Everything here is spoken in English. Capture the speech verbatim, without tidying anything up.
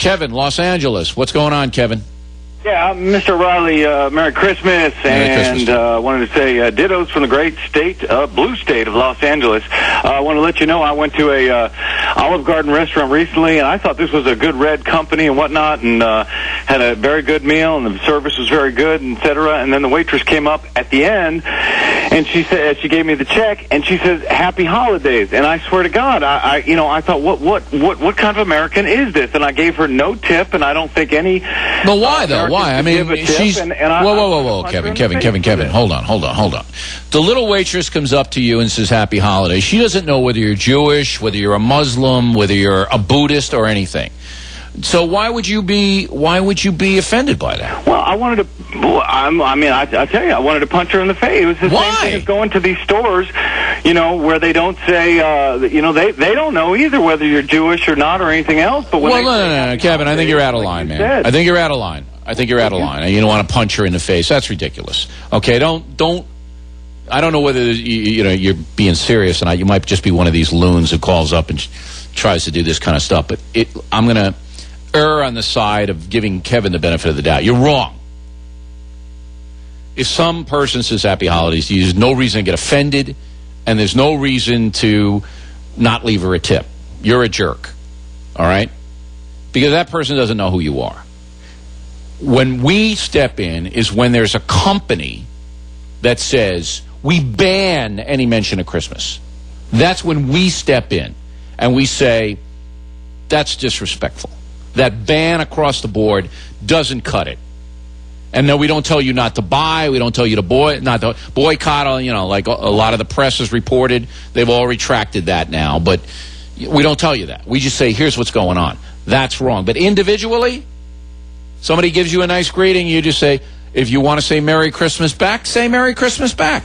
Kevin, Los Angeles. What's going on, Kevin? Yeah, Mister Riley, uh, Merry Christmas, Merry and Christmas. uh, wanted to say uh, dittos from the great state, uh, blue state of Los Angeles. Uh, I want to let you know I went to a uh, Olive Garden restaurant recently, and I thought this was a good red company and whatnot, and uh, had a very good meal, and the service was very good, et cetera. And then the waitress came up at the end, and she said she gave me the check, and she says, "Happy Holidays." And I swear to God, I, I you know, I thought, what, what, what, what kind of American is this? And I gave her no tip, and I don't think any. But why though? Uh, Why? I mean, she's. and, and I, whoa, whoa, whoa, whoa, Kevin, Kevin, Kevin, Kevin. Hold on, hold on, hold on. The little waitress comes up to you and says, "Happy Holidays." She doesn't know whether you're Jewish, whether you're a Muslim, whether you're a Buddhist, or anything. So why would you be? Why would you be offended by that? Well, I wanted to. Well, I'm, I mean, I, I tell you, I wanted to punch her in the face. It was the Why? same thing as going to these stores, you know, where they don't say, uh, you know, they they don't know either whether you're Jewish or not or anything else. But when well, they no, say, no, no, no, Kevin. I think you're out of like line, you man. said. I think you're out of line. I think you're out of line. You don't want to punch her in the face. That's ridiculous. Okay, don't don't. I don't know whether you, you know you're being serious, and I, you might just be one of these loons who calls up and tries to do this kind of stuff. But it, I'm going to err on the side of giving Kevin the benefit of the doubt. You're wrong. If some person says Happy Holidays, there's no reason to get offended, and there's no reason to not leave her a tip. You're a jerk, all right? Because that person doesn't know who you are. When we step in is when there's a company that says we ban any mention of Christmas. That's when we step in and we say that's disrespectful. That ban across the board doesn't cut it. And no, we don't tell you not to buy. We don't tell you to boy, not to boycott. You know, like a lot of the press has reported, they've all retracted that now. But we don't tell you that. We just say, here's what's going on. That's wrong. But individually, somebody gives you a nice greeting, you just say, if you want to say Merry Christmas back, say Merry Christmas back.